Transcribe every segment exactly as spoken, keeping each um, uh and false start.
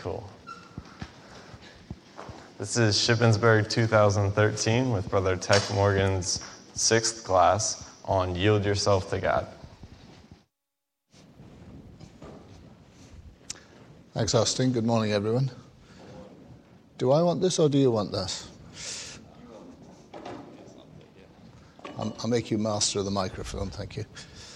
cool. This is Shippensburg two thousand thirteen with Brother Tech Morgan's sixth class on Yield Yourself to God. Thanks, Austin. Good morning, everyone. Do I want this or do you want this? I'll, I'll make you master of the microphone, thank you.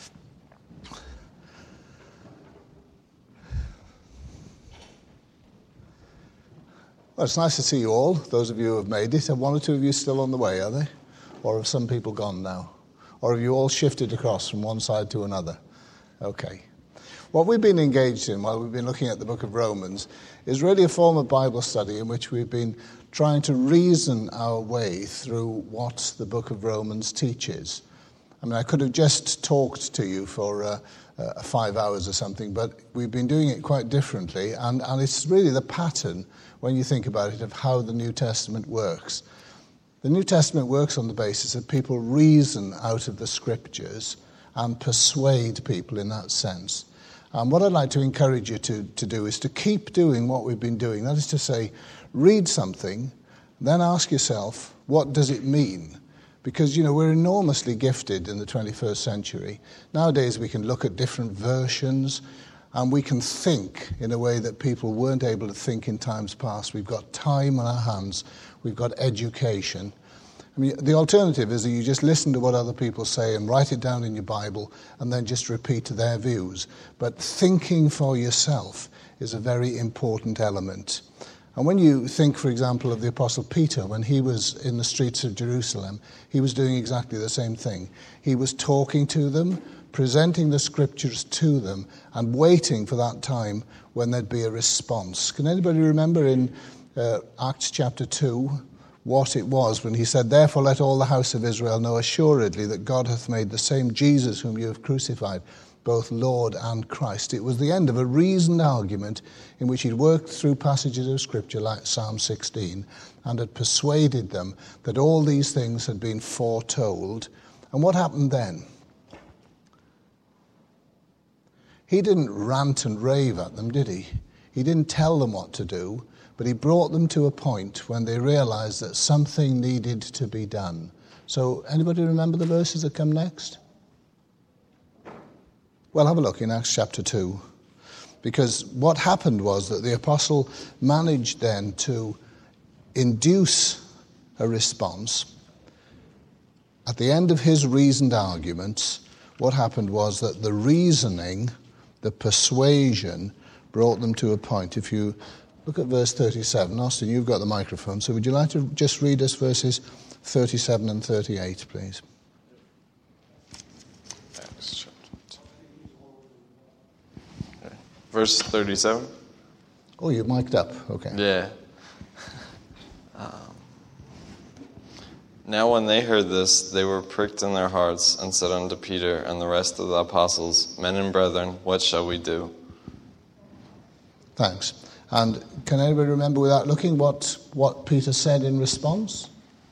Well, it's nice to see you all, those of you who have made it. Are one or two of you still on the way, are they? Or have some people gone now? Or have you all shifted across from one side to another? Okay. What we've been engaged in while we've been looking at the book of Romans is really a form of Bible study in which we've been trying to reason our way through what the book of Romans teaches. I mean, I could have just talked to you for uh, uh, five hours or something, but we've been doing it quite differently, and, and it's really the pattern, when you think about it, of how the New Testament works. The New Testament works on the basis that people reason out of the Scriptures and persuade people in that sense. And what I'd like to encourage you to, to do is to keep doing what we've been doing. That is to say, read something, then ask yourself, what does it mean? Because, you know, we're enormously gifted in the twenty-first century. Nowadays we can look at different versions and we can think in a way that people weren't able to think in times past. We've got time on our hands. We've got education. I mean, the alternative is that you just listen to what other people say and write it down in your Bible and then just repeat their views. But thinking for yourself is a very important element. And when you think, for example, of the Apostle Peter, when he was in the streets of Jerusalem, he was doing exactly the same thing. He was talking to them, presenting the Scriptures to them, and waiting for that time when there'd be a response. Can anybody remember in uh, Acts chapter two what it was when he said, "Therefore let all the house of Israel know assuredly that God hath made the same Jesus whom you have crucified, both Lord and Christ." It was the end of a reasoned argument in which he'd worked through passages of Scripture like Psalm sixteen and had persuaded them that all these things had been foretold. And what happened then? He didn't rant and rave at them, did he? He didn't tell them what to do, but he brought them to a point when they realized that something needed to be done. So, anybody remember the verses that come next? Well, have a look in Acts chapter two. Because what happened was that the apostle managed then to induce a response. At the end of his reasoned arguments, what happened was that the reasoning, the persuasion, brought them to a point. If you look at verse thirty-seven, Austin, you've got the microphone, so would you like to just read us verses thirty-seven and thirty-eight, please? Verse thirty-seven. Oh, you're mic'd up. Okay. Yeah. Um, now when they heard this, they were pricked in their hearts and said unto Peter and the rest of the apostles, "Men and brethren, what shall we do?" Thanks. And can anybody remember without looking what, what Peter said in response?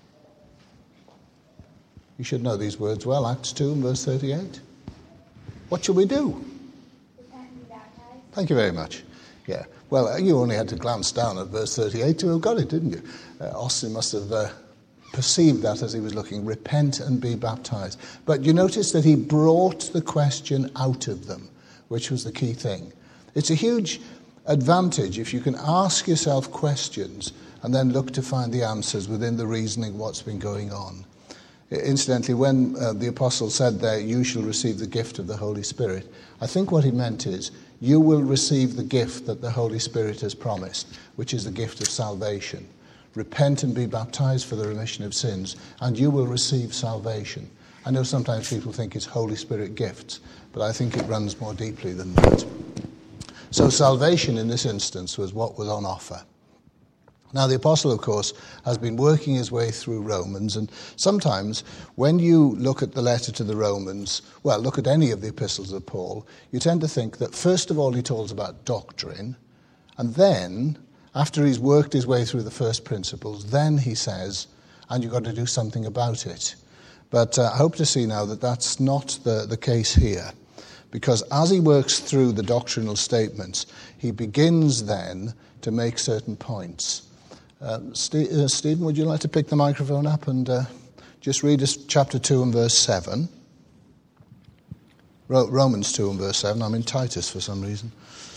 You should know these words well. Acts two and verse thirty-eight. What shall we do? Thank you very much. Yeah. Well, you only had to glance down at verse thirty-eight to have got it, didn't you? Uh, Austin must have uh, perceived that as he was looking. Repent and be baptized. But you notice that he brought the question out of them, which was the key thing. It's a huge advantage if you can ask yourself questions and then look to find the answers within the reasoning what's been going on. Incidentally, when uh, the apostle said there, "You shall receive the gift of the Holy Spirit," I think what he meant is, you will receive the gift that the Holy Spirit has promised, which is the gift of salvation. Repent and be baptized for the remission of sins, and you will receive salvation. I know sometimes people think it's Holy Spirit gifts, but I think it runs more deeply than that. So salvation in this instance was what was on offer. Now, the apostle, of course, has been working his way through Romans, and sometimes when you look at the letter to the Romans, well, look at any of the epistles of Paul, you tend to think that first of all he talks about doctrine, and then, after he's worked his way through the first principles, then he says, and you've got to do something about it. But uh, I hope to see now that that's not the, the case here. Because as he works through the doctrinal statements, he begins then to make certain points. Uh, St- uh, Stephen, would you like to pick the microphone up and uh, just read us chapter two and verse seven? Ro- Romans two and verse seven. I'm in Titus for some reason.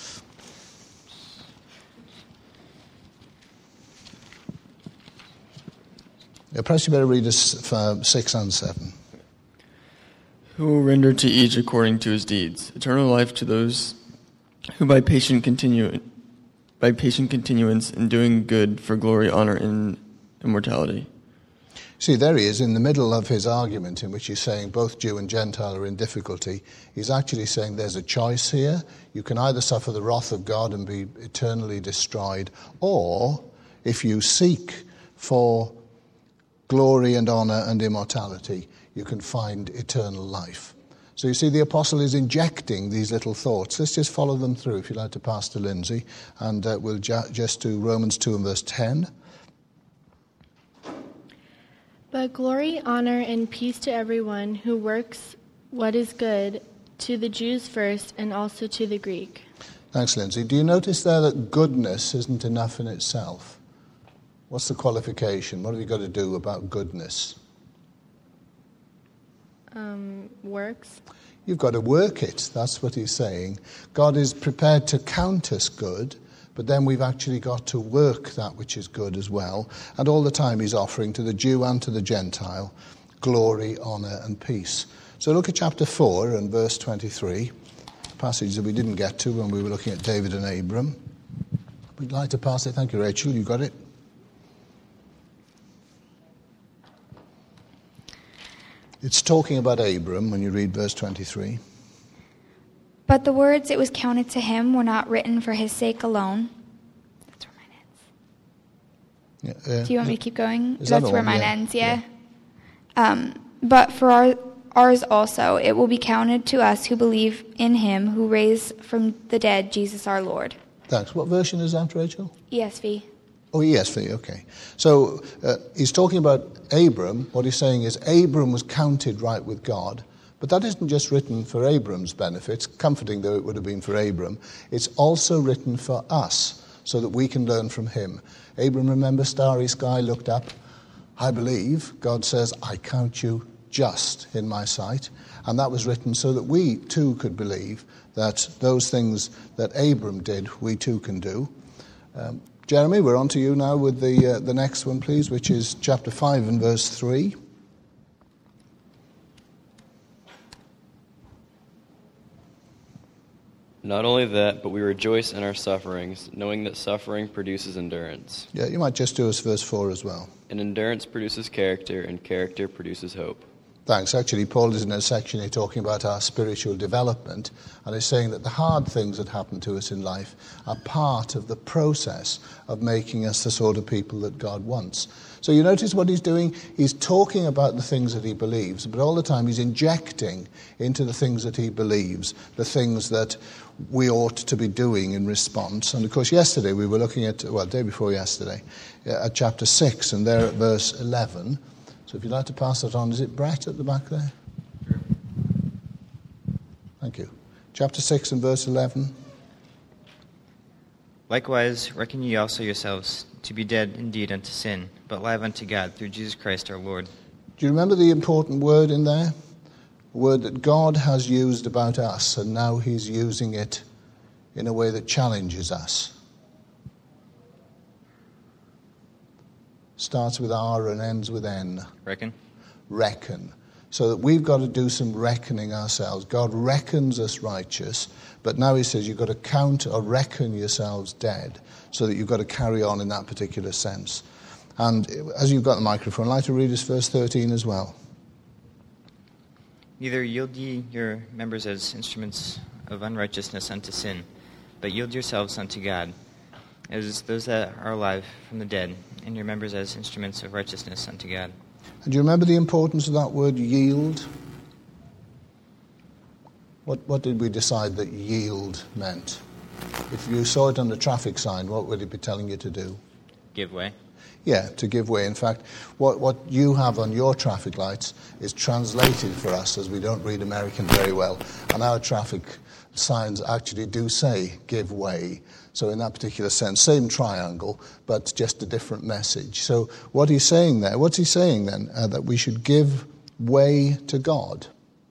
Yeah, perhaps you better read us for six and seven. Who will render to each according to his deeds, eternal life to those who by patient continue, by patient continuance in doing good for glory, honor, and immortality. See, there he is in the middle of his argument in which he's saying both Jew and Gentile are in difficulty. He's actually saying there's a choice here. You can either suffer the wrath of God and be eternally destroyed, or if you seek for glory and honor and immortality, you can find eternal life. So you see, the apostle is injecting these little thoughts. Let's just follow them through, if you like, to Pastor Lindsay, and uh, we'll ju- just do Romans two and verse ten. But glory, honor, and peace to everyone who works what is good, to the Jews first, and also to the Greek. Thanks, Lindsay. Do you notice there that goodness isn't enough in itself? What's the qualification? What have you got to do about goodness? Um, works. You've got to work it. That's what he's saying. God is prepared to count us good, but then we've actually got to work that which is good as well. And all the time he's offering to the Jew and to the Gentile glory, honour and peace. So look at chapter four and verse twenty-three, a passage that we didn't get to when we were looking at David and Abram. We'd like to pass it. Thank you, Rachel. You got it? It's talking about Abram when you read verse twenty-three. But the words "it was counted to him" were not written for his sake alone. That's where mine ends. Yeah, uh, Do you want me to keep going? Is That's that where all? mine Yeah. ends, yeah. yeah. Um, but for our, ours also, it will be counted to us who believe in him who raised from the dead Jesus our Lord. Thanks. What version is that, Rachel? E S V. Oh, E S V, okay. So uh, he's talking about Abram. What he's saying is Abram was counted right with God. But that isn't just written for Abram's benefit, comforting though it would have been for Abram. It's also written for us, so that we can learn from him. Abram, remember, starry sky, looked up. I believe, God says, I count you just in my sight. And that was written so that we too could believe that those things that Abram did, we too can do. Um, Jeremy, we're on to you now with the uh, the next one, please, which is chapter five and verse three. Not only that, but we rejoice in our sufferings, knowing that suffering produces endurance. Yeah, you might just do us verse four as well. And endurance produces character, and character produces hope. Thanks. Actually, Paul is in a section here talking about our spiritual development, and is saying that the hard things that happen to us in life are part of the process of making us the sort of people that God wants. So you notice what he's doing? He's talking about the things that he believes, but all the time he's injecting into the things that he believes, the things that we ought to be doing in response. And of course, yesterday we were looking at, well, day before yesterday, at chapter six, and there at verse eleven. So if you'd like to pass that on, is it Brett at the back there? Sure. Thank you. Chapter six and verse eleven. Likewise, reckon ye also yourselves to be dead indeed unto sin, but alive unto God through Jesus Christ our Lord. Do you remember the important word in there? A word that God has used about us, and now he's using it in a way that challenges us. Starts with R and ends with N. Reckon? Reckon. So that we've got to do some reckoning ourselves. God reckons us righteous, but now he says you've got to count or reckon yourselves dead, so that you've got to carry on in that particular sense. And as you've got the microphone, I'd like to read us verse thirteen as well. Neither yield ye your members as instruments of unrighteousness unto sin, but yield yourselves unto God, as those that are alive from the dead, and your members as instruments of righteousness unto God. And do you remember the importance of that word yield? What what did we decide that yield meant? If you saw it on the traffic sign, what would it be telling you to do? Give way. Yeah, to give way. In fact, what, what you have on your traffic lights is translated for us, as we don't read American very well. And our traffic signs actually do say, give way. So in that particular sense, same triangle, but just a different message. So what he's saying there, what's he saying then? Uh, that we should give way to God.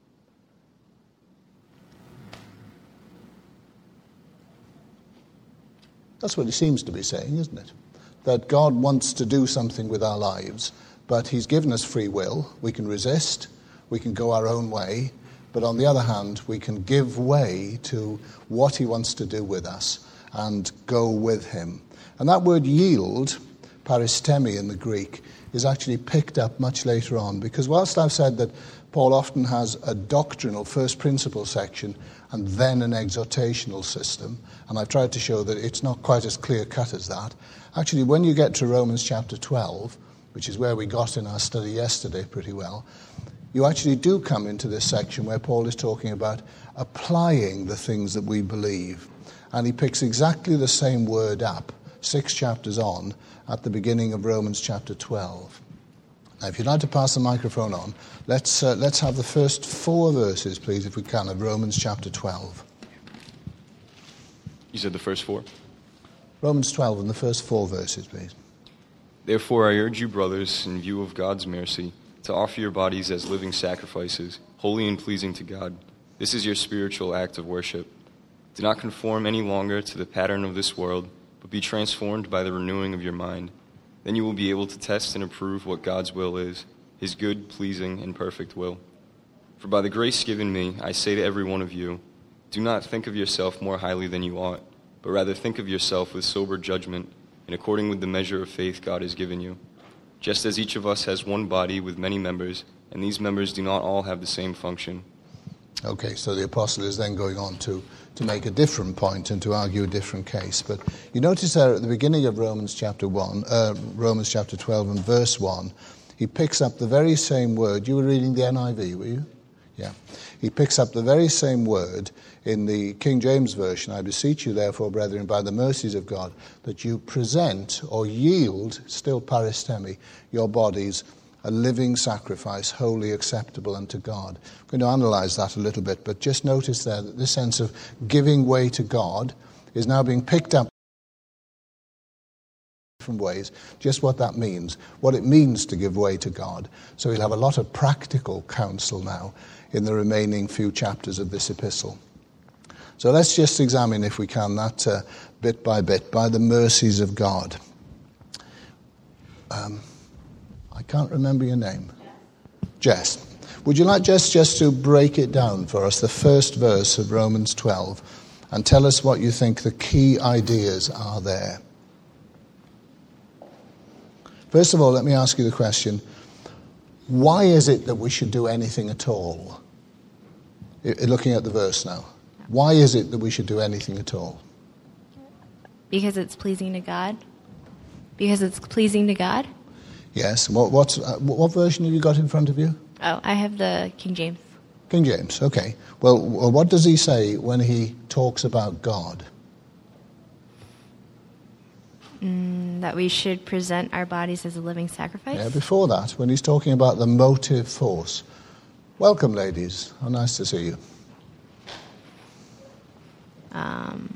That's what he seems to be saying, isn't it? That God wants to do something with our lives, but he's given us free will. We can resist, we can go our own way, but on the other hand, we can give way to what he wants to do with us and go with him. And that word yield, paristemi in the Greek, is actually picked up much later on, because whilst I've said that Paul often has a doctrinal first principle section and then an exhortational system, and I've tried to show that it's not quite as clear-cut as that. Actually, when you get to Romans chapter twelve, which is where we got in our study yesterday pretty well, you actually do come into this section where Paul is talking about applying the things that we believe. And he picks exactly the same word up, six chapters on, at the beginning of Romans chapter twelve. Now, if you'd like to pass the microphone on, let's uh, let's have the first four verses, please, if we can, of Romans chapter twelve. You said the first four? Romans twelve and the first four verses, please. Therefore I urge you, brothers, in view of God's mercy, to offer your bodies as living sacrifices, holy and pleasing to God. This is your spiritual act of worship. Do not conform any longer to the pattern of this world, but be transformed by the renewing of your mind. Then you will be able to test and approve what God's will is, his good, pleasing, and perfect will. For by the grace given me, I say to every one of you, do not think of yourself more highly than you ought, but rather think of yourself with sober judgment, in according with the measure of faith God has given you. Just as each of us has one body with many members, and these members do not all have the same function. Okay, so the apostle is then going on to, to make a different point and to argue a different case. But you notice there at the beginning of Romans chapter one, uh, Romans chapter twelve and verse one, he picks up the very same word. You were reading the N I V, were you? Yeah. He picks up the very same word in the King James Version. I beseech you, therefore, brethren, by the mercies of God, that you present or yield, still paristemi, your bodies a living sacrifice, wholly acceptable unto God. I'm going to analyze that a little bit, but just notice there that this sense of giving way to God is now being picked up in different ways, just what that means, what it means to give way to God. So we'll have a lot of practical counsel now in the remaining few chapters of this epistle. So let's just examine, if we can, that uh, bit by bit, by the mercies of God. Um, I can't remember your name. Jess. Would you like Jess just to break it down for us, the first verse of Romans twelve, and tell us what you think the key ideas are there? First of all, let me ask you the question, why is it that we should do anything at all? Looking at the verse now. Why is it that we should do anything at all? Because it's pleasing to God. Because it's pleasing to God. Yes. What what's, uh, what version have you got in front of you? Oh, I have the King James. King James, okay. Well, well, what does he say when he talks about God? Mm, that we should present our bodies as a living sacrifice. Yeah, before that, when he's talking about the motive force. Welcome, ladies. How nice to see you. Um,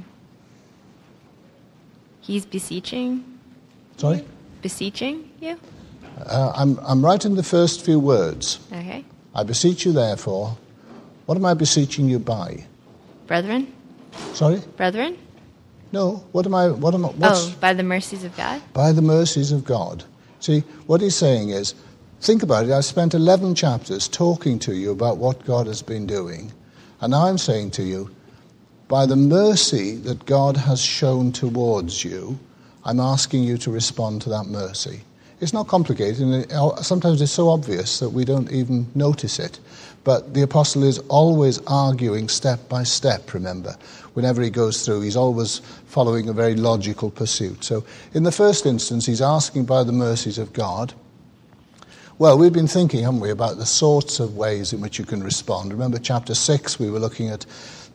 he's beseeching. Sorry? Beseeching you? Uh, I'm, I'm writing the first few words. Okay. I beseech you, therefore. What am I beseeching you by? Brethren? Sorry? Brethren? No. What am I... What am I what's, oh, by the mercies of God? By the mercies of God. See, what he's saying is, think about it. I've spent eleven chapters talking to you about what God has been doing. And now I'm saying to you, by the mercy that God has shown towards you, I'm asking you to respond to that mercy. It's not complicated, and it, sometimes it's so obvious that we don't even notice it. But the apostle is always arguing step by step, remember. Whenever he goes through, he's always following a very logical pursuit. So in the first instance, he's asking by the mercies of God. Well, we've been thinking, haven't we, about the sorts of ways in which you can respond. Remember chapter six, we were looking at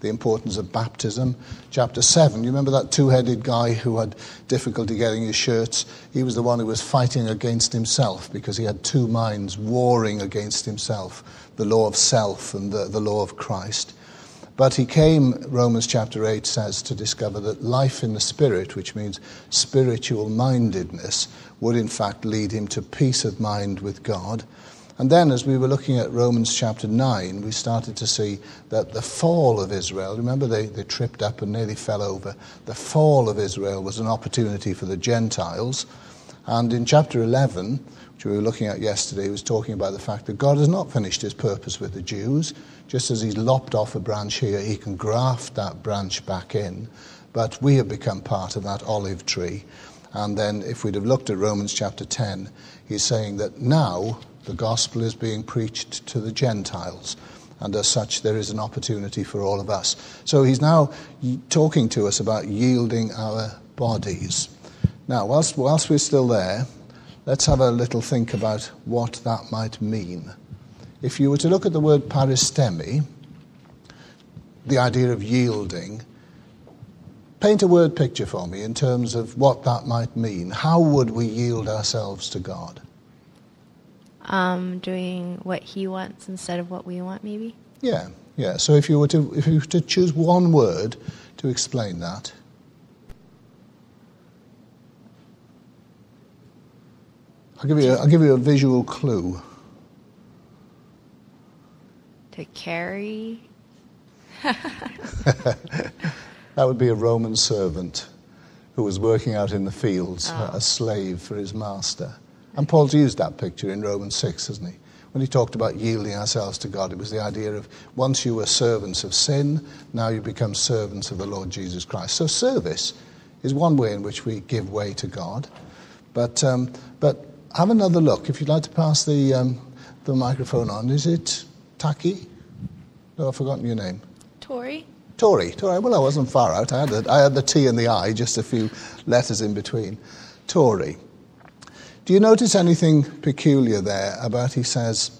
the importance of baptism. Chapter seven, you remember that two-headed guy who had difficulty getting his shirts? He was the one who was fighting against himself because he had two minds warring against himself, the law of self and the, the law of Christ. But he came, Romans chapter eight says, to discover that life in the Spirit, which means spiritual mindedness, would in fact lead him to peace of mind with God. And then as we were looking at Romans chapter nine, we started to see that the fall of Israel, remember they, they tripped up and nearly fell over, the fall of Israel was an opportunity for the Gentiles. And in chapter eleven, which we were looking at yesterday, he was talking about the fact that God has not finished his purpose with the Jews. Just as he's lopped off a branch here, he can graft that branch back in. But we have become part of that olive tree. And then if we'd have looked at Romans chapter ten, he's saying that now the gospel is being preached to the Gentiles. And as such, there is an opportunity for all of us. So he's now talking to us about yielding our bodies. Now, whilst, whilst we're still there, let's have a little think about what that might mean. If you were to look at the word paristemi, the idea of yielding, paint a word picture for me in terms of what that might mean. How would we yield ourselves to God? Um, doing what he wants instead of what we want, maybe? Yeah, yeah. So if you were to if you were to choose one word to explain that. I'll give you a, I'll give you a visual clue. To carry? That would be a Roman servant who was working out in the fields, oh. a slave for his master. And Paul's used that picture in Romans six, hasn't he? When he talked about yielding ourselves to God, it was the idea of once you were servants of sin, now you become servants of the Lord Jesus Christ. So service is one way in which we give way to God. But um, but have another look. If you'd like to pass the um, the microphone on, is it Taki? No, I've forgotten your name. Tori. Tori. Tori. Well, I wasn't far out. I had the, I had the T and the I, just a few letters in between. Tori. Do you notice anything peculiar there about, he says,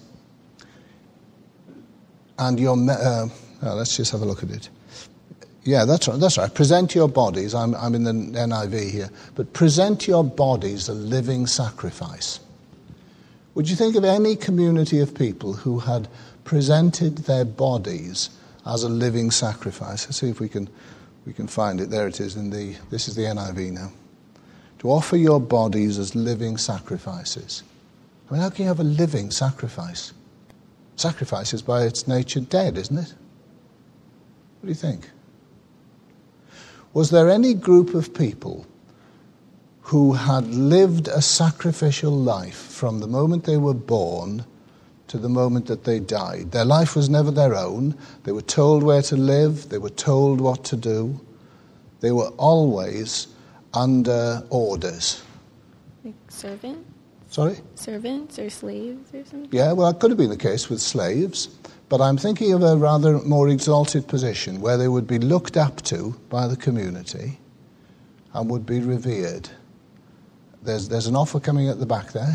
and your, me- uh, oh, let's just have a look at it. Yeah, that's right, that's right. Present your bodies, I'm, I'm in the N I V here, but present your bodies a living sacrifice. Would you think of any community of people who had presented their bodies as a living sacrifice? Let's see if we can we can find it. There it is in the, this is the N I V now. To offer your bodies as living sacrifices. I mean, how can you have a living sacrifice? Sacrifice is by its nature dead, isn't it? What do you think? Was there any group of people who had lived a sacrificial life from the moment they were born to the moment that they died? Their life was never their own. They were told where to live. They were told what to do. They were always under orders. Like servants? Sorry? Servants or slaves or something? Yeah, well, that could have been the case with slaves. But I'm thinking of a rather more exalted position where they would be looked up to by the community and would be revered. There's, there's an offer coming at the back there.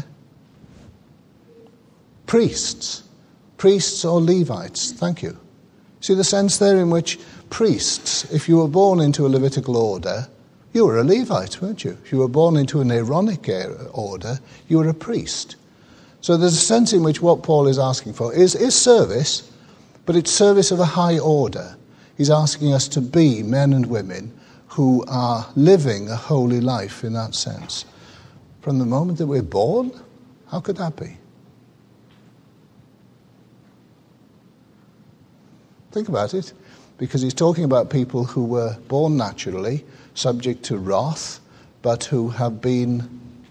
Priests. Priests or Levites. Thank you. See the sense there in which priests, if you were born into a Levitical order, you were a Levite, weren't you? If you were born into an Aaronic order, you were a priest. So there's a sense in which what Paul is asking for is, is service, but it's service of a high order. He's asking us to be men and women who are living a holy life in that sense. From the moment that we're born, how could that be? Think about it, because he's talking about people who were born naturally, subject to wrath, but who have been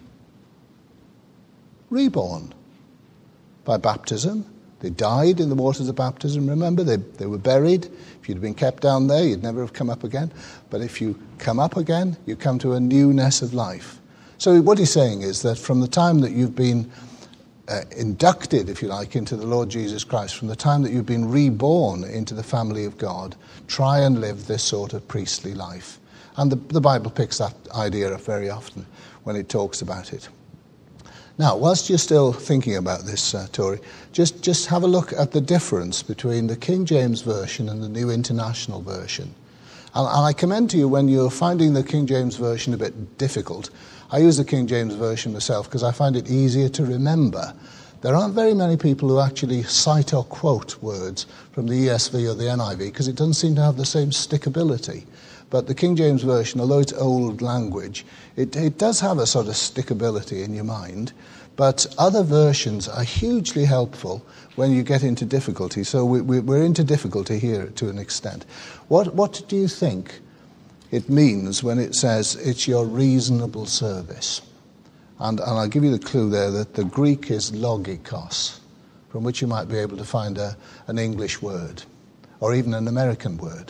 reborn by baptism. They died in the waters of baptism, remember? They, they were buried. If you'd been kept down there, you'd never have come up again. But if you come up again, you come to a newness of life. So what he's saying is that from the time that you've been uh, inducted, if you like, into the Lord Jesus Christ, from the time that you've been reborn into the family of God, try and live this sort of priestly life. And the, the Bible picks that idea up very often when it talks about it. Now, whilst you're still thinking about this, uh, Tori, just, just have a look at the difference between the King James Version and the New International Version. And, and I commend to you when you're finding the King James Version a bit difficult. I use the King James Version myself because I find it easier to remember. There aren't very many people who actually cite or quote words from the E S V or the N I V because it doesn't seem to have the same stickability. But the King James Version, although it's old language, it, it does have a sort of stickability in your mind. But other versions are hugely helpful when you get into difficulty. So we, we, we're into difficulty here to an extent. What, what do you think it means when it says it's your reasonable service? And, and I'll give you the clue there that the Greek is logikos, from which you might be able to find a, an English word, or even an American word.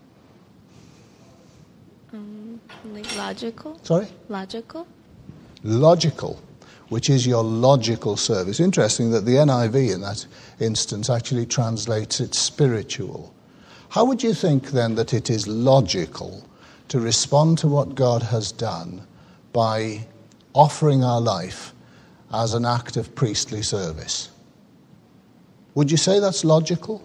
Um, like logical? Sorry? Logical? Logical, which is your logical service. Interesting that the N I V in that instance actually translates it spiritual. How would you think then that it is logical to respond to what God has done by offering our life as an act of priestly service? Would you say that's logical?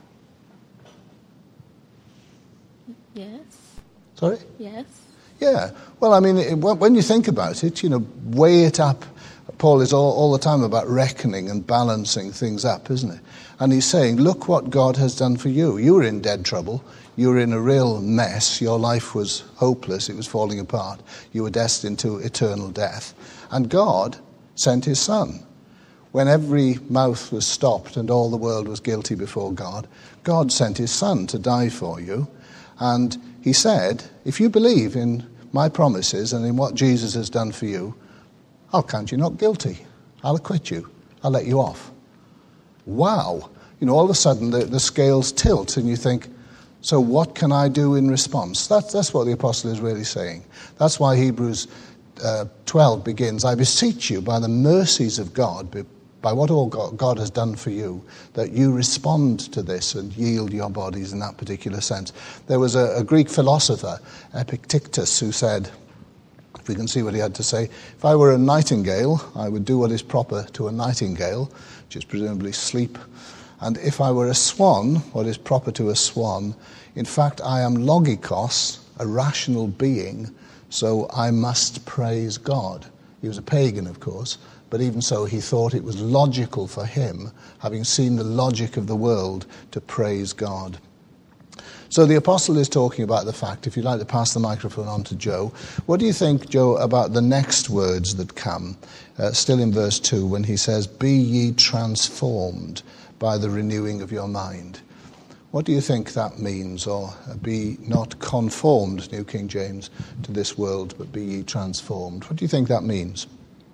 Yes. Sorry? Yes. Yeah. Well, I mean, it, when you think about it, you know, weigh it up. Paul is all, all the time about reckoning and balancing things up, isn't it? And he's saying, look what God has done for you. You were in dead trouble. You were in a real mess. Your life was hopeless. It was falling apart. You were destined to eternal death. And God sent his Son. When every mouth was stopped and all the world was guilty before God, God sent his Son to die for you. And he said, if you believe in my promises and in what Jesus has done for you, I'll count you not guilty. I'll acquit you. I'll let you off. Wow. You know, all of a sudden the, the scales tilt and you think, so what can I do in response? That's, that's what the apostle is really saying. That's why Hebrews uh, twelve begins, I beseech you by the mercies of God, by what all God, God has done for you, that you respond to this and yield your bodies in that particular sense. There was a, a Greek philosopher, Epictetus, who said, if we can see what he had to say, if I were a nightingale, I would do what is proper to a nightingale, which is presumably sleep. And if I were a swan, what is proper to a swan, in fact, I am logikos, a rational being, so I must praise God. He was a pagan, of course, but even so, he thought it was logical for him, having seen the logic of the world, to praise God. So the apostle is talking about the fact, if you'd like to pass the microphone on to Joe, what do you think, Joe, about the next words that come, uh, still in verse two, when he says, be ye transformed by the renewing of your mind? What do you think that means? Or be not conformed, New King James, to this world, but be ye transformed. What do you think that means?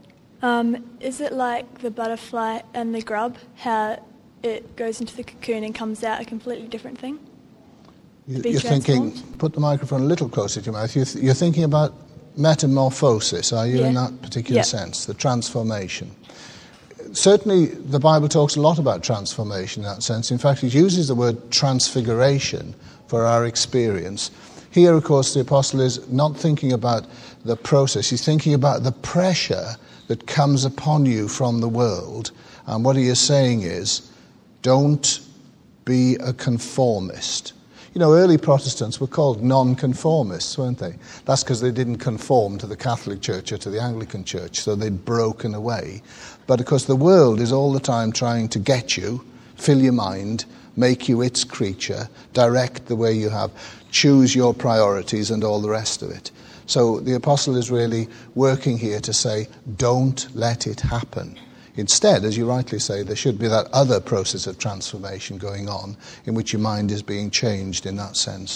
Um, is it like the butterfly and the grub, how it goes into the cocoon and comes out a completely different thing? You're thinking, put the microphone a little closer to your mouth, you're thinking about metamorphosis, are you, yeah. in that particular yeah. sense, the transformation? Certainly, the Bible talks a lot about transformation in that sense. In fact, it uses the word transfiguration for our experience. Here, of course, the apostle is not thinking about the process. He's thinking about the pressure that comes upon you from the world. And what he is saying is, don't be a conformist. You know, early Protestants were called non-conformists, weren't they? That's because they didn't conform to the Catholic Church or to the Anglican Church, so they'd broken away. But of course the world is all the time trying to get you, fill your mind, make you its creature, direct the way you have, choose your priorities and all the rest of it. So the apostle is really working here to say, don't let it happen. Instead, as you rightly say, there should be that other process of transformation going on in which your mind is being changed in that sense.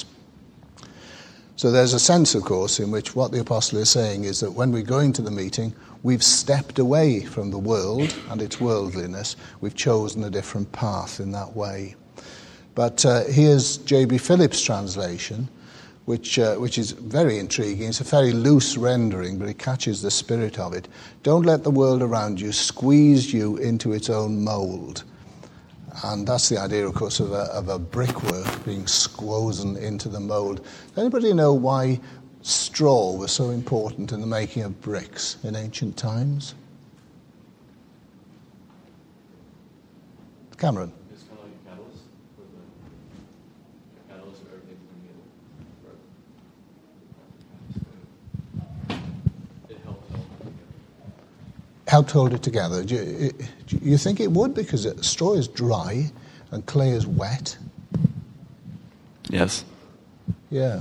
So there's a sense, of course, in which what the apostle is saying is that when we go into the meeting, we've stepped away from the world and its worldliness. We've chosen a different path in that way. But uh, here's J B Phillips' translation, which uh, which is very intriguing. It's a very loose rendering, but it catches the spirit of it. Don't let the world around you squeeze you into its own mould. And that's the idea, of course, of a, of a brickwork being squozen into the mould. Does anybody know why straw was so important in the making of bricks in ancient times? Cameron? It's kind of like a catalyst for the a catalyst for everything to be It helped hold it together. Helped hold it together. Do you, do you think it would? Because straw is dry and clay is wet. Yes. Yeah.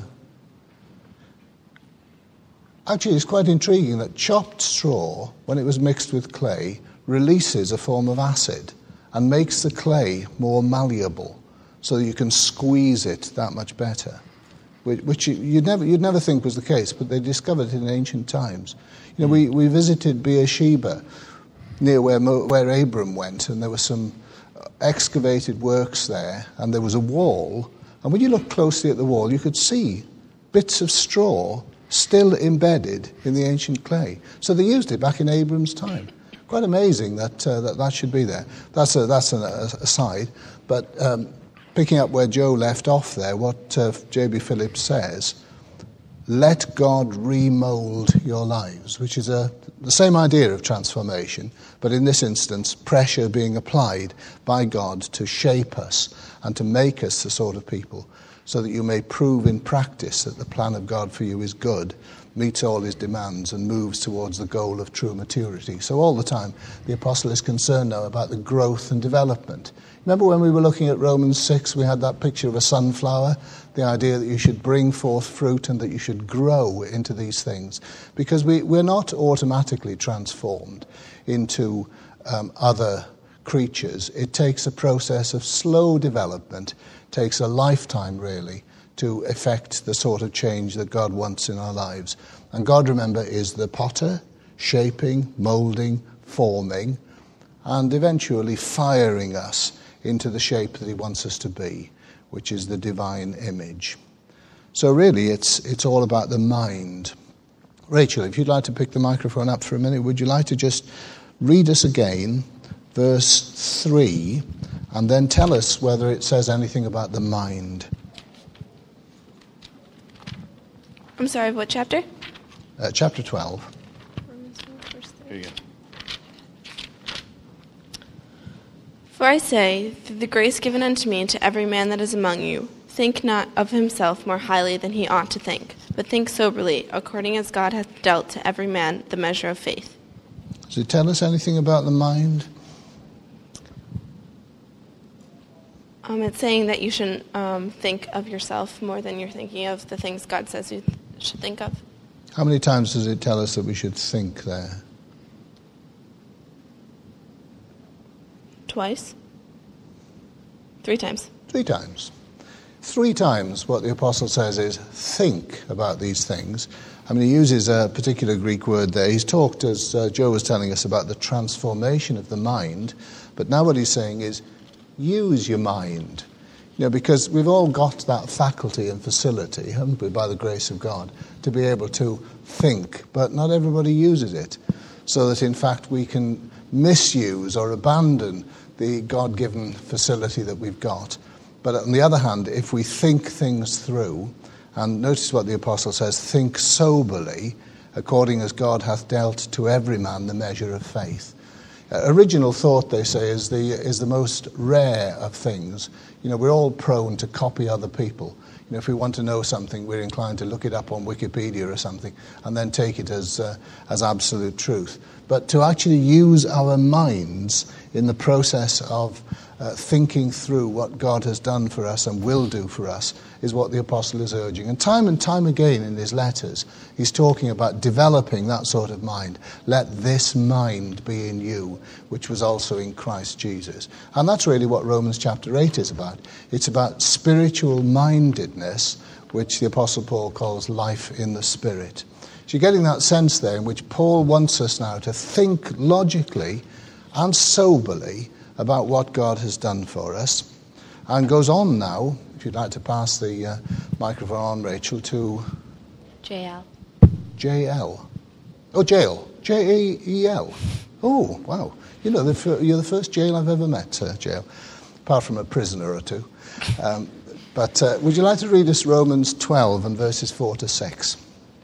Actually, it's quite intriguing that chopped straw, when it was mixed with clay, releases a form of acid and makes the clay more malleable, so that you can squeeze it that much better, which, which you, you'd never you'd never think was the case, but they discovered it in ancient times. You know, we, we visited Beersheba, near where Mo, where Abram went, and there were some excavated works there, and there was a wall, and when you looked closely at the wall, you could see bits of straw still embedded in the ancient clay. So they used it back in Abram's time. Quite amazing that uh, that, that should be there. That's a, that's an aside. But um, picking up where Joe left off there, what uh, J B Phillips says, let God remold your lives, which is a, the same idea of transformation, but in this instance, pressure being applied by God to shape us and to make us the sort of people so that you may prove in practice that the plan of God for you is good, meets all his demands, and moves towards the goal of true maturity. So all the time, the apostle is concerned now about the growth and development. Remember when we were looking at Romans six, we had that picture of a sunflower, the idea that you should bring forth fruit and that you should grow into these things. Because we, we're not automatically transformed into um, other creatures. It takes a process of slow development, takes a lifetime really, to effect the sort of change that God wants in our lives. And God, remember, is the potter, shaping, moulding, forming, and eventually firing us into the shape that he wants us to be, which is the divine image. So really, it's it's all about the mind. Rachel, if you'd like to pick the microphone up for a minute, would you like to just read us again verse three, and then tell us whether it says anything about the mind? I'm sorry, what chapter? Uh, chapter twelve. Here you go. For I say, through the grace given unto me, to every man that is among you, think not of himself more highly than he ought to think, but think soberly, according as God hath dealt to every man the measure of faith. Does it tell us anything about the mind? Um, it's saying that you shouldn't um, think of yourself more than you're thinking of the things God says you th- should think of. How many times does it tell us that we should think there? Twice? Three times. Three times. Three times what the apostle says is think about these things. I mean, he uses a particular Greek word there. He's talked, as uh, Joe was telling us, about the transformation of the mind. But now what he's saying is use your mind. You know, because we've all got that faculty and facility, haven't we, by the grace of God, to be able to think. But not everybody uses it. So that, in fact, we can misuse or abandon the God-given facility that we've got. But on the other hand, if we think things through, and notice what the apostle says, think soberly, according as God hath dealt to every man the measure of faith. Uh, original thought, they say, is the is the most rare of things. You know, we're all prone to copy other people. You know, if we want to know something, we're inclined to look it up on Wikipedia or something, and then take it as uh, as absolute truth. But to actually use our minds in the process of uh, thinking through what God has done for us and will do for us is what the apostle is urging. And time and time again in his letters, he's talking about developing that sort of mind. Let this mind be in you, which was also in Christ Jesus. And that's really what Romans chapter eight is about. It's about spiritual mindedness, which the apostle Paul calls life in the Spirit. So you're getting that sense there in which Paul wants us now to think logically and soberly about what God has done for us, and goes on now, if you'd like to pass the uh, microphone on, Rachel, to J L. J L. Oh, jail. J A E L. Oh, wow. You know, the fir- you're the first jail I've ever met, uh, jail, apart from a prisoner or two. Um, but uh, would you like to read us Romans twelve and verses four to six?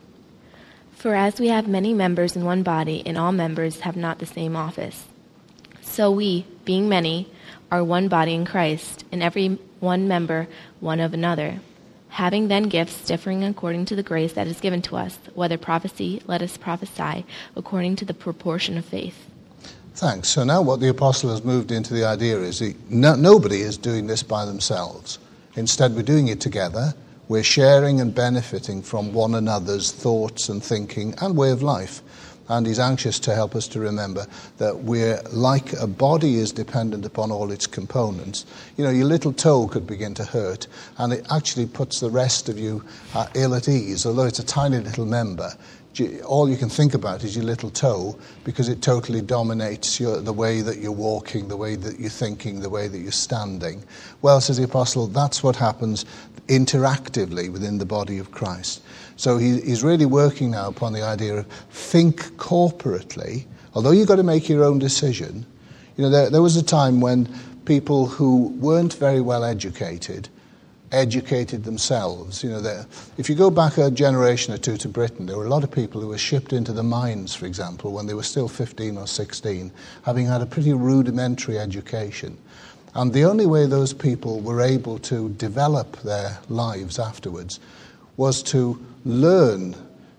For as we have many members in one body, and all members have not the same office, so we, being many, are one body in Christ, and every one member one of another. Having then gifts differing according to the grace that is given to us, whether prophecy, let us prophesy according to the proportion of faith. Thanks. So now what the apostle has moved into the idea is he, no, nobody is doing this by themselves. Instead, we're doing it together. We're sharing and benefiting from one another's thoughts and thinking and way of life. And he's anxious to help us to remember that we're like a body is dependent upon all its components. You know, your little toe could begin to hurt, and it actually puts the rest of you uh, ill at ease. Although it's a tiny little member, all you can think about is your little toe, because it totally dominates your, the way that you're walking, the way that you're thinking, the way that you're standing. Well, says the apostle, that's what happens interactively within the body of Christ. So he, he's really working now upon the idea of think corporately. Although you've got to make your own decision. You know, there, there was a time when people who weren't very well educated educated themselves. You know, if you go back a generation or two to Britain, there were a lot of people who were shipped into the mines, for example, when they were still fifteen or sixteen, having had a pretty rudimentary education. And the only way those people were able to develop their lives afterwards was to learn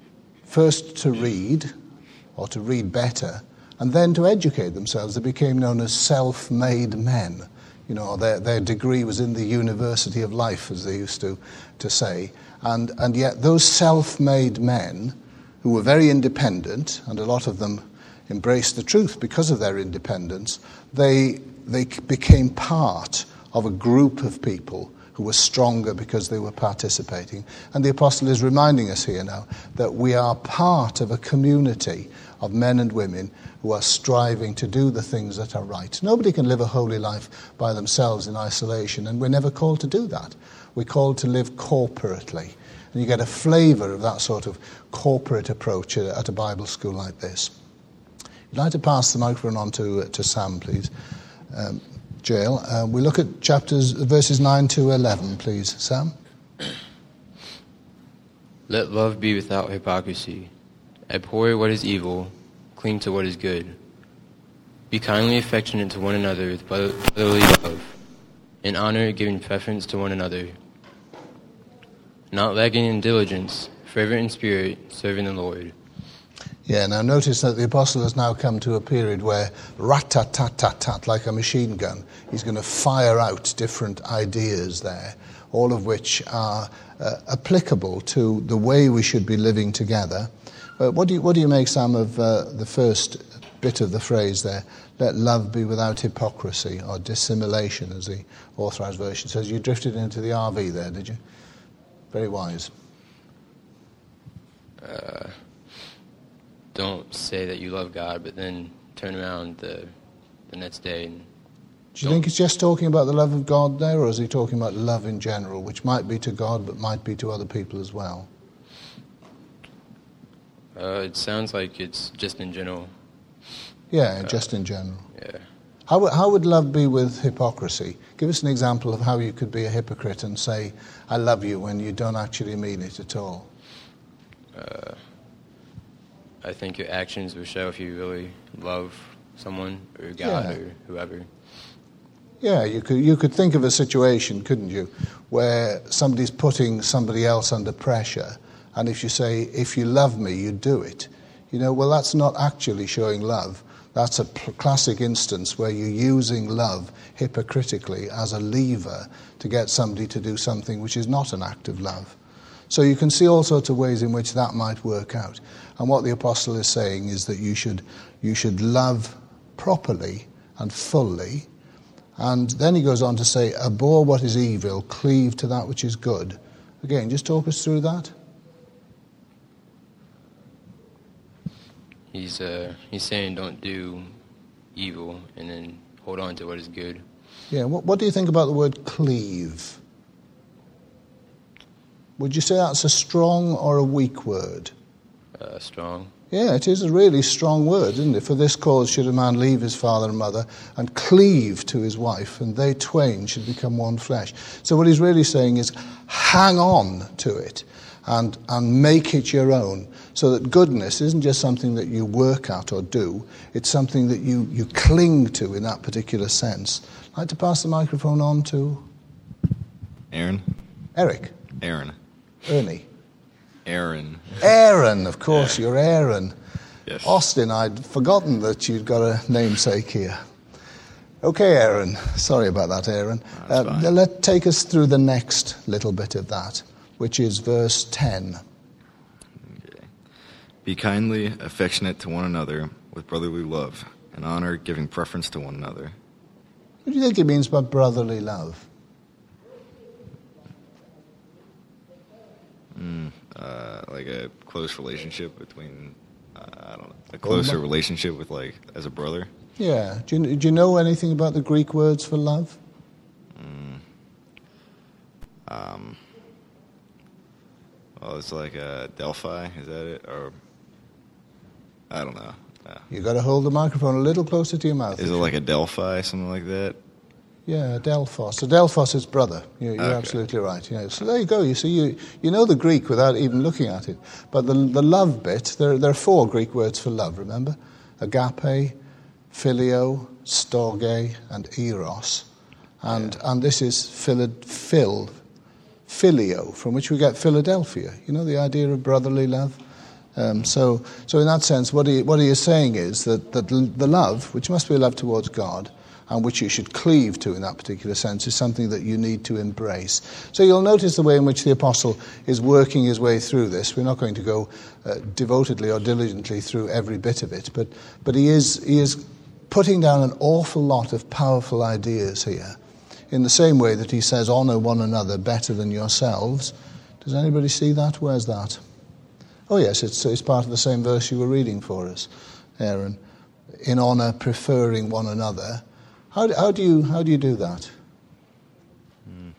first to read, or to read better, and then to educate themselves. They became known as self-made men. You know, their, their degree was in the University of Life, as they used to, to say. And, and yet those self-made men, who were very independent, and a lot of them embraced the truth because of their independence, they, they became part of a group of people who were stronger because they were participating. And the apostle is reminding us here now that we are part of a community of men and women who are striving to do the things that are right. Nobody can live a holy life by themselves in isolation, and we're never called to do that. We're called to live corporately. And you get a flavour of that sort of corporate approach at a Bible school like this. I'd like to pass the microphone on to, to Sam, please. Um, Jael, uh, we look at chapters, verses nine to eleven, please. Sam? Let love be without hypocrisy. Abhor what is evil, cling to what is good. Be kindly affectionate to one another with brotherly love, in honor giving preference to one another. Not lacking in diligence, fervent in spirit, serving the Lord. Yeah, now notice that the apostle has now come to a period where rat-tat-tat-tat-tat, like a machine gun, he's going to fire out different ideas there, all of which are uh, applicable to the way we should be living together. Uh, what do you what do you make, Sam, of uh, the first bit of the phrase there? Let love be without hypocrisy, or dissimulation, as the Authorized Version says. You drifted into the R V there, did you? Very wise. Uh, don't say that you love God, but then turn around the the next day and Do you think he's just talking about the love of God there, or is he talking about love in general, which might be to God but might be to other people as well? Uh, it sounds like it's just in general. Yeah, uh, just in general. Yeah. How, w- how would love be with hypocrisy? Give us an example of how you could be a hypocrite and say, I love you, when you don't actually mean it at all. Uh, I think your actions will show if you really love someone or God Yeah. or whoever. Yeah, you could you could think of a situation, couldn't you, where somebody's putting somebody else under pressure, and if you say, if you love me, you do it. You know, well, that's not actually showing love. That's a p- classic instance where you're using love hypocritically as a lever to get somebody to do something which is not an act of love. So you can see all sorts of ways in which that might work out. And what the apostle is saying is that you should you should love properly and fully. And then he goes on to say, abhor what is evil, cleave to that which is good. Again, just talk us through that. He's uh, he's saying don't do evil and then hold on to what is good. Yeah, what, what do you think about the word cleave? Would you say that's a strong or a weak word? Uh, strong. Yeah, it is a really strong word, isn't it? For this cause should a man leave his father and mother and cleave to his wife, and they twain should become one flesh. So what he's really saying is hang on to it. and, and make it your own. So that goodness isn't just something that you work at or do, it's something that you, you cling to in that particular sense. I'd like to pass the microphone on to Aaron. Eric. Aaron. Ernie. Aaron. Aaron, of course, yeah. You're Aaron. Yes. Austin, I'd forgotten that you'd got a namesake here. Okay, Aaron. Sorry about that, Aaron. Uh, let take us through the next little bit of that, which is verse ten. Okay. Be kindly affectionate to one another with brotherly love, and honor, giving preference to one another. What do you think it means by brotherly love? Mm, uh, like a close relationship between, uh, I don't know, a closer well, relationship with, like, as a brother. Yeah. Do you, do you know anything about the Greek words for love? Mm. Um. Well, it's like a Delphi, is that it? Or, I don't know. No. You've got to hold the microphone a little closer to your mouth. Is it like a Delphi, something like that? Yeah, Delphos. So Delphos is brother. You're, you're okay. Absolutely right. Yeah. So there you go. You see, you you know the Greek without even looking at it. But the the love bit, there there are four Greek words for love. Remember, agape, phileo, storge, and eros, and yeah. and this is phil, phil, filio, from which we get Philadelphia. You know the idea of brotherly love. Um, so so in that sense, what he what he is saying is that that the love, which must be a love towards God, and which you should cleave to in that particular sense, is something that you need to embrace. So you'll notice the way in which the apostle is working his way through this. We're not going to go uh, devotedly or diligently through every bit of it, but but he is he is putting down an awful lot of powerful ideas here, in the same way that he says, honour one another better than yourselves. Does anybody see that? Where's that? Oh yes, it's, it's part of the same verse you were reading for us, Aaron. In honour, preferring one another. How do, how do you how do you do that? Hmm.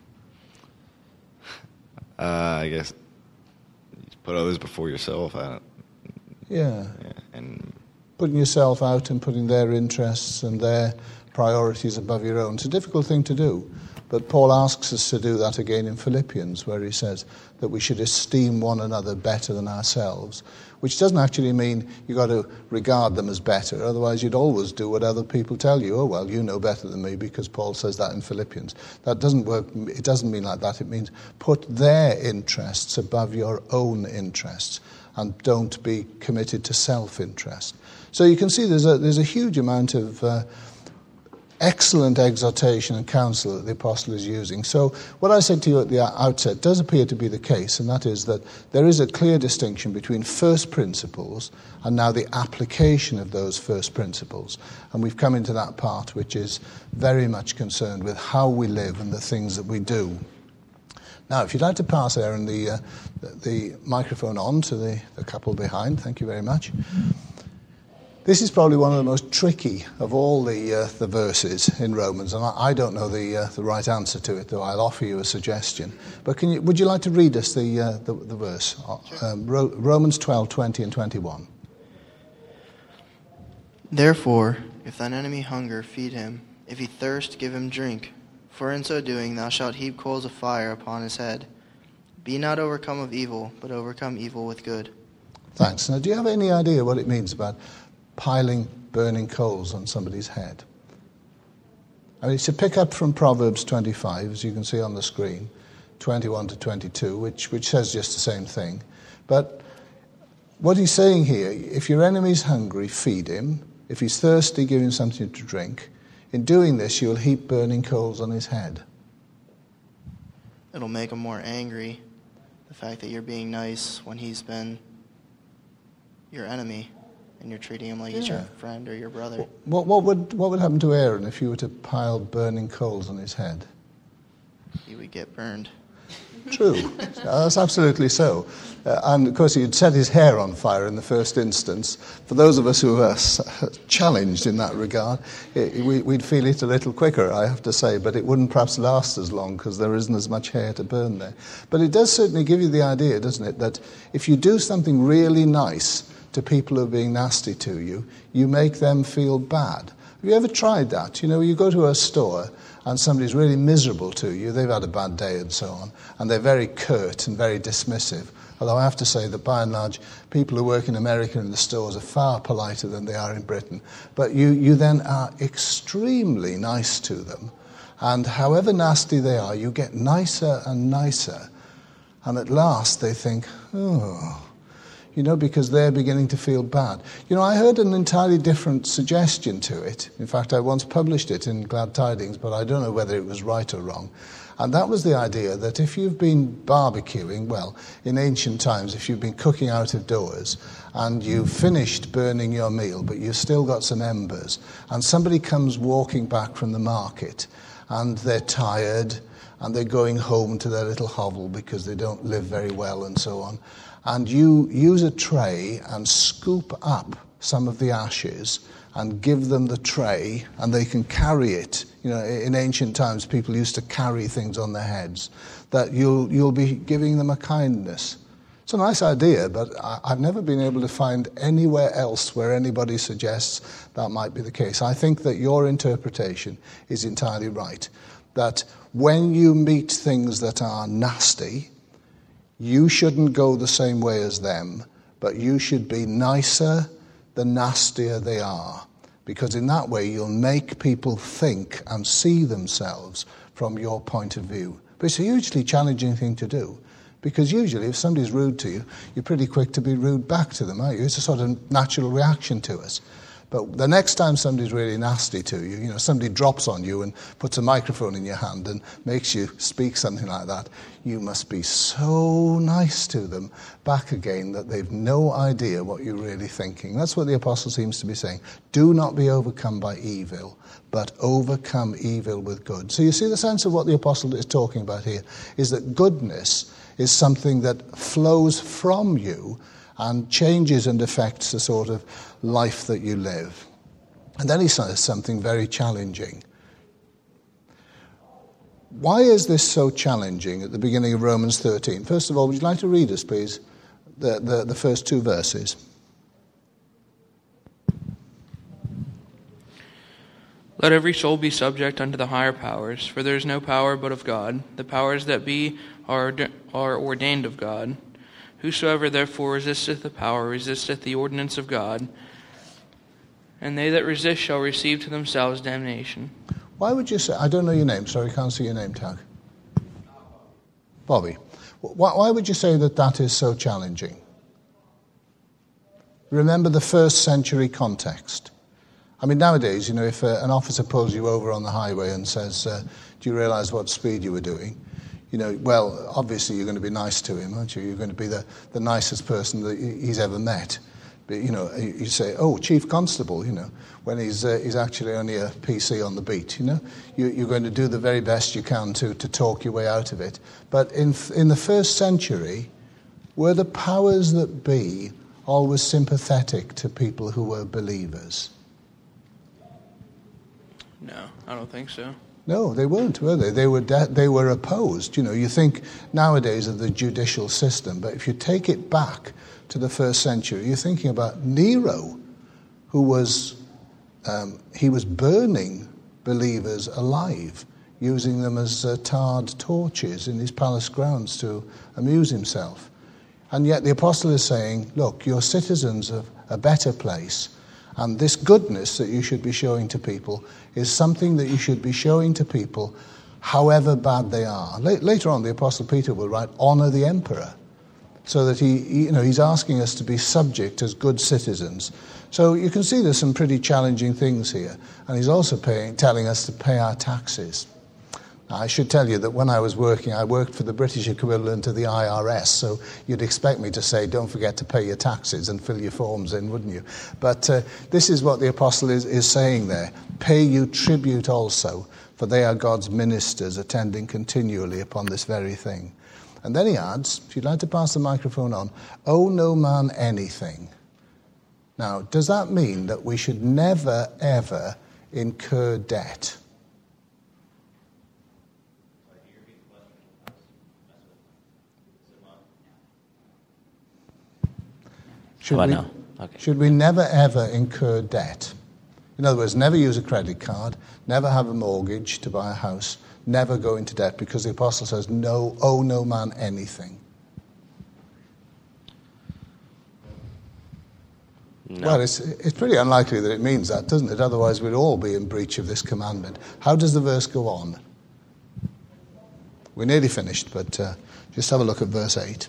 Uh, I guess you put others before yourself. I don't, yeah. yeah. And putting yourself out and putting their interests and their priorities above your own. It's a difficult thing to do, but Paul asks us to do that again in Philippians, where he says that we should esteem one another better than ourselves, which doesn't actually mean you've got to regard them as better. Otherwise, you'd always do what other people tell you. Oh, well, you know better than me, because Paul says that in Philippians. That doesn't work. It doesn't mean like that. It means put their interests above your own interests and don't be committed to self-interest. So you can see there's a, there's a huge amount of uh, excellent exhortation and counsel that the apostle is using. So what I said to you at the outset does appear to be the case, and that is that there is a clear distinction between first principles and now the application of those first principles. And we've come into that part which is very much concerned with how we live and the things that we do. Now, if you'd like to pass, Aaron, the, uh, the, the microphone on to the, the couple behind. Thank you very much. This is probably one of the most tricky of all the uh, the verses in Romans, and I, I don't know the uh, the right answer to it, though I'll offer you a suggestion. But can you, would you like to read us the uh, the, the verse? Sure. Um, Ro- Romans twelve, twenty and twenty-one. Therefore, if thine enemy hunger, feed him. If he thirst, give him drink. For in so doing thou shalt heap coals of fire upon his head. Be not overcome of evil, but overcome evil with good. Thanks. Now, do you have any idea what it means about piling burning coals on somebody's head? I mean, it's to pick up from Proverbs twenty-five, as you can see on the screen, twenty-one to twenty-two, which, which says just the same thing. But what he's saying here, if your enemy's hungry, feed him. If he's thirsty, give him something to drink. In doing this, you'll heap burning coals on his head. It'll make him more angry, the fact that you're being nice when he's been your enemy. And you're treating him like yeah. he's your friend or your brother. What, what would what would happen to Aaron if you were to pile burning coals on his head? He would get burned. True. That's absolutely so. Uh, and, of course, he'd set his hair on fire in the first instance. For those of us who are challenged in that regard, it, we, we'd feel it a little quicker, I have to say, but it wouldn't perhaps last as long because there isn't as much hair to burn there. But it does certainly give you the idea, doesn't it, that if you do something really nice to people who are being nasty to you, you make them feel bad. Have you ever tried that? You know, you go to a store and somebody's really miserable to you, they've had a bad day and so on, and they're very curt and very dismissive. Although I have to say that by and large, people who work in America in the stores are far politer than they are in Britain. But you, you then are extremely nice to them. And however nasty they are, you get nicer and nicer. And at last they think, oh, you know, because they're beginning to feel bad. You know, I heard an entirely different suggestion to it. In fact, I once published it in Glad Tidings, but I don't know whether it was right or wrong. And that was the idea that if you've been barbecuing, well, in ancient times, if you've been cooking out of doors and you've finished burning your meal, but you've still got some embers, and somebody comes walking back from the market and they're tired and they're going home to their little hovel because they don't live very well and so on, and you use a tray and scoop up some of the ashes and give them the tray and they can carry it. You know, in ancient times, people used to carry things on their heads, that you'll, you'll be giving them a kindness. It's a nice idea, but I, I've never been able to find anywhere else where anybody suggests that might be the case. I think that your interpretation is entirely right, that when you meet things that are nasty, you shouldn't go the same way as them, but you should be nicer the nastier they are, because in that way you'll make people think and see themselves from your point of view. But it's a hugely challenging thing to do, because usually if somebody's rude to you, you're pretty quick to be rude back to them, aren't you? It's a sort of natural reaction to us. But the next time somebody's really nasty to you, you know, somebody drops on you and puts a microphone in your hand and makes you speak something like that, you must be so nice to them back again that they've no idea what you're really thinking. That's what the apostle seems to be saying. Do not be overcome by evil, but overcome evil with good. So you see the sense of what the apostle is talking about here is that goodness is something that flows from you and changes and affects the sort of life that you live. And then he says something very challenging. Why is this so challenging at the beginning of Romans thirteen? First of all, would you like to read us, please, the, the, the first two verses? Let every soul be subject unto the higher powers, for there is no power but of God. The powers that be are, are ordained of God. Whosoever therefore resisteth the power resisteth the ordinance of God, and they that resist shall receive to themselves damnation. Why would you say, I don't know your name, sorry, I can't see your name tag. Bobby. Why, why would you say that that is so challenging? Remember the first century context. I mean, nowadays, you know, if uh, an officer pulls you over on the highway and says, uh, do you realize what speed you were doing? You know, well, obviously you're going to be nice to him, aren't you? You're going to be the, the nicest person that he's ever met. But, you know, you say, oh, Chief Constable, you know, when he's uh, he's actually only a P C on the beat, you know. You, you're going to do the very best you can to, to talk your way out of it. But in in the first century, were the powers that be always sympathetic to people who were believers? No, I don't think so. No, they weren't, were they? They were de- they were opposed. You know, you think nowadays of the judicial system, but if you take it back to the first century, you're thinking about Nero, who was um, he was burning believers alive, using them as uh, tarred torches in his palace grounds to amuse himself. And yet the apostle is saying, look, you're citizens of a better place. And this goodness that you should be showing to people is something that you should be showing to people however bad they are. Later on, the Apostle Peter will write, honor the emperor. So that he, you know, he's asking us to be subject as good citizens. So you can see there's some pretty challenging things here. And he's also paying, telling us to pay our taxes. I should tell you that when I was working, I worked for the British equivalent of the I R S, so you'd expect me to say, don't forget to pay your taxes and fill your forms in, wouldn't you? But uh, this is what the apostle is, is saying there. Pay you tribute also, for they are God's ministers, attending continually upon this very thing. And then he adds, if you'd like to pass the microphone on, owe no man anything. Now, does that mean that we should never, ever incur debt? Should we, okay. should we never, ever incur debt? In other words, never use a credit card, never have a mortgage to buy a house, never go into debt, because the apostle says, no, owe no man anything. No. Well, it's, it's pretty unlikely that it means that, doesn't it? Otherwise, we'd all be in breach of this commandment. How does the verse go on? We're nearly finished, but uh, just have a look at verse eight.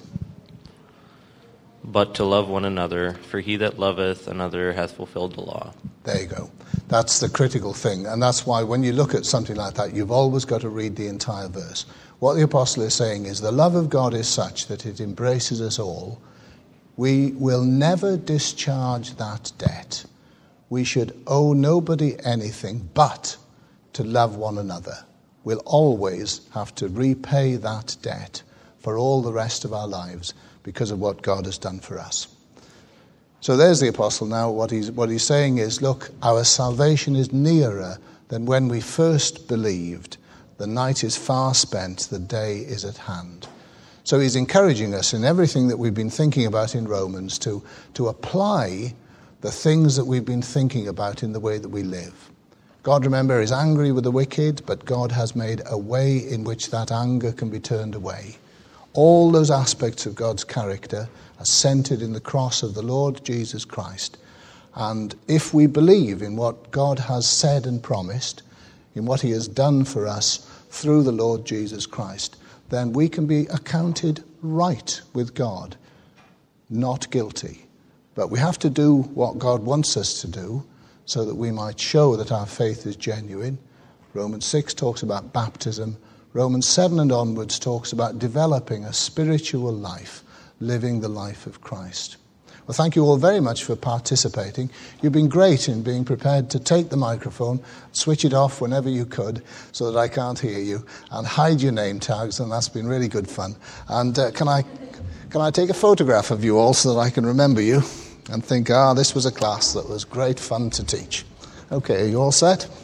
But to love one another, for he that loveth another hath fulfilled the law. There you go. That's the critical thing. And that's why when you look at something like that, you've always got to read the entire verse. What the apostle is saying is the love of God is such that it embraces us all. We will never discharge that debt. We should owe nobody anything but to love one another. We'll always have to repay that debt for all the rest of our lives because of what God has done for us. So there's the apostle now. What he's, what he's saying is, look, our salvation is nearer than when we first believed. The night is far spent, the day is at hand. So he's encouraging us in everything that we've been thinking about in Romans to, to apply the things that we've been thinking about in the way that we live. God, remember, is angry with the wicked, but God has made a way in which that anger can be turned away. All those aspects of God's character are centered in the cross of the Lord Jesus Christ. And if we believe in what God has said and promised, in what he has done for us through the Lord Jesus Christ, then we can be accounted right with God, not guilty. But we have to do what God wants us to do so that we might show that our faith is genuine. Romans six talks about baptism. Romans seven and onwards talks about developing a spiritual life, living the life of Christ. Well, thank you all very much for participating. You've been great in being prepared to take the microphone, switch it off whenever you could so that I can't hear you, and hide your name tags, and that's been really good fun. And uh, can I can I take a photograph of you all so that I can remember you and think, ah, this was a class that was great fun to teach. Okay, are you all set?